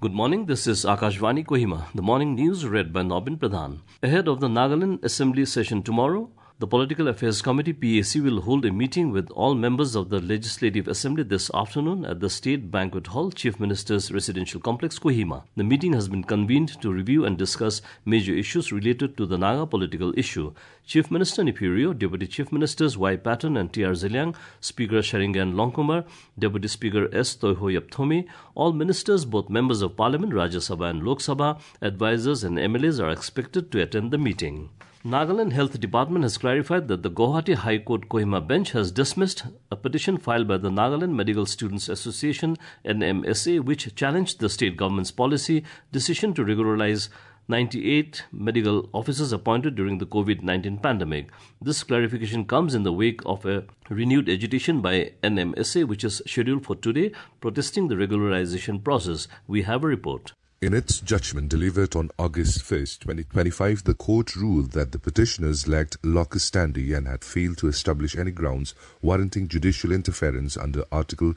Good morning, this is Akashvani Kohima. The morning news read by Nobin Pradhan. Ahead of the Nagaland Assembly session tomorrow, the Political Affairs Committee PAC will hold a meeting with all members of the Legislative Assembly this afternoon at the State Banquet Hall, Chief Minister's Residential Complex, Kohima. The meeting has been convened to review and discuss major issues related to the Naga political issue. Chief Minister Nipurio, Deputy Chief Ministers Y. Patton and T.R. Zeliang, Speaker Sharingan Longkumar, Deputy Speaker S. Toiho Yapthomi, all ministers, both members of Parliament, Rajya Sabha and Lok Sabha, advisors and MLAs are expected to attend the meeting. Nagaland Health Department has clarified that the Guwahati High Court Kohima bench has dismissed a petition filed by the Nagaland Medical Students Association NMSA, which challenged the state government's policy decision to regularize 98 medical officers appointed during the COVID-19 pandemic. This clarification comes in the wake of a renewed agitation by NMSA, which is scheduled for today, protesting the regularization process. We have a report. In its judgment delivered on August 1st, 2025, the court ruled that the petitioners lacked locus standi and had failed to establish any grounds warranting judicial interference under Article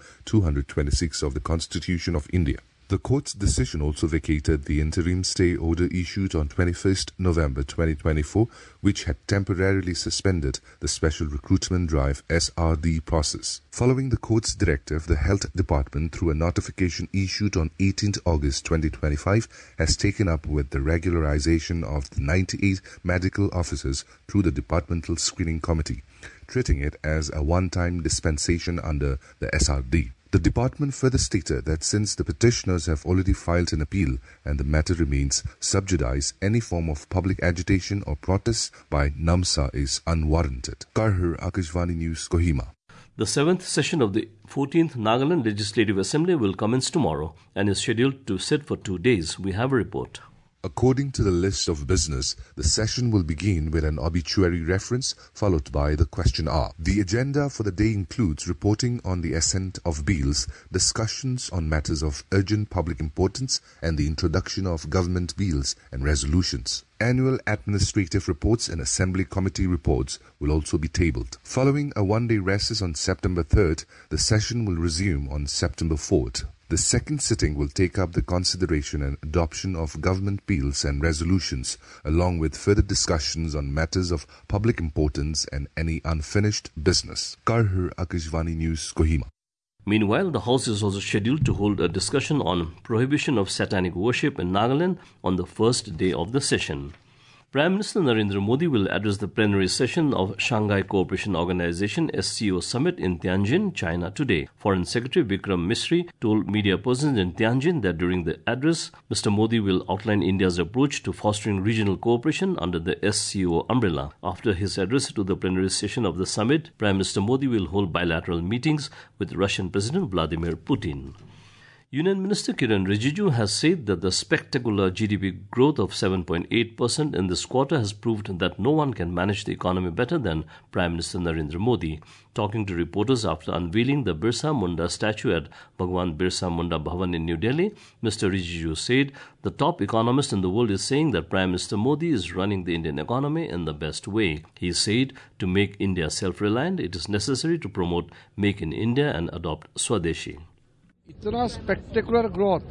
226 of the Constitution of India. The court's decision also vacated the interim stay order issued on 21st November 2024, which had temporarily suspended the Special Recruitment Drive SRD process. Following the court's directive, the Health Department, through a notification issued on 18th August 2025, has taken up with the regularization of the 98 medical officers through the Departmental Screening Committee, treating it as a one-time dispensation under the SRD. The department further stated that since the petitioners have already filed an appeal and the matter remains sub judice, any form of public agitation or protest by NAMSA is unwarranted. Karhar, Akashvani News, Kohima. The 7th session of the 14th Nagaland Legislative Assembly will commence tomorrow and is scheduled to sit for 2 days. We have a report. According to the list of business, the session will begin with an obituary reference followed by the question hour. The agenda for the day includes reporting on the assent of bills, discussions on matters of urgent public importance, and the introduction of government bills and resolutions. Annual administrative reports and assembly committee reports will also be tabled. Following a one-day recess on September 3rd, the session will resume on September 4th. The second sitting will take up the consideration and adoption of government bills and resolutions, along with further discussions on matters of public importance and any unfinished business. Karhar, Akashvani News, Kohima. Meanwhile, the House is also scheduled to hold a discussion on prohibition of satanic worship in Nagaland on the first day of the session. Prime Minister Narendra Modi will address the plenary session of Shanghai Cooperation Organization SCO Summit in Tianjin, China today. Foreign Secretary Vikram Misri told media persons in Tianjin that during the address, Mr. Modi will outline India's approach to fostering regional cooperation under the SCO umbrella. After his address to the plenary session of the summit, Prime Minister Modi will hold bilateral meetings with Russian President Vladimir Putin. Union Minister Kiren Rijiju has said that the spectacular GDP growth of 7.8% in this quarter has proved that no one can manage the economy better than Prime Minister Narendra Modi. Talking to reporters after unveiling the Birsa Munda statue at Bhagwan Birsa Munda Bhavan in New Delhi, Mr. Rijiju said the top economist in the world is saying that Prime Minister Modi is running the Indian economy in the best way. He said to make India self-reliant, it is necessary to promote Make in India and adopt Swadeshi. इतना spectacular growth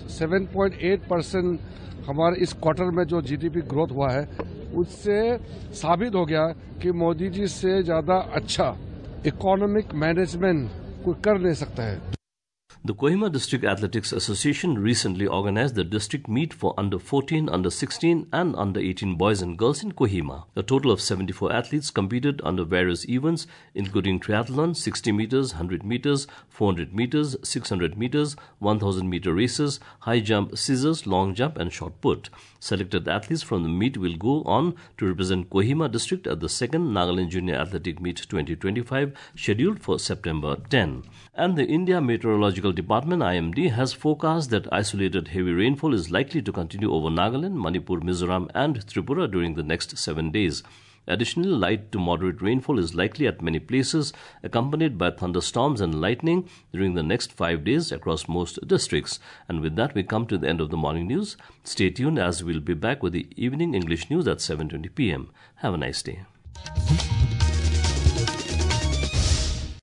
7.8% हमारे इस quarter में जो GDP growth हुआ है उससे साबित हो गया कि मोदी जी से ज्यादा अच्छा इकोनॉमिक मैनेजमेंट कोई कर नहीं सकता है. The Kohima District Athletics Association recently organized the district meet for under 14, under 16 and under 18 boys and girls in Kohima. A total of 74 athletes competed under various events including triathlon, 60 meters, 100 meters, 400 meters, 600 meters, 1000 meter races, high jump, scissors, long jump and shot put. Selected athletes from the meet will go on to represent Kohima district at the 2nd Nagaland Junior Athletic Meet 2025 scheduled for September 10. And the India Meteorological Department IMD has forecast that isolated heavy rainfall is likely to continue over Nagaland, Manipur, Mizoram and Tripura during the next 7 days. Additionally, light to moderate rainfall is likely at many places, accompanied by thunderstorms and lightning during the next 5 days across most districts. And with that, we come to the end of the morning news. Stay tuned as we'll be back with the evening English news at 7:20 p.m. Have a nice day.